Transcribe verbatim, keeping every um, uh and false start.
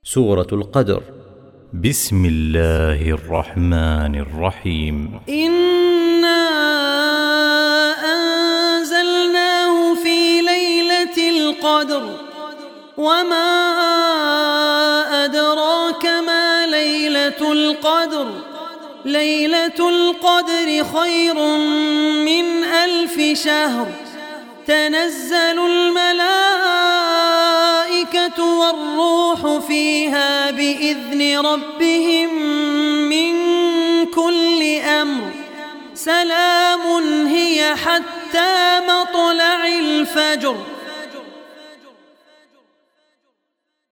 سورة القدر. بسم الله الرحمن الرحيم. إنا أنزلناه في ليلة القدر وما أدراك ما ليلة القدر ليلة القدر خير من ألف شهر. تنزل الملائكة والروح فيها بإذن ربهم من كل أمر. سلام هي حتى مطلع الفجر.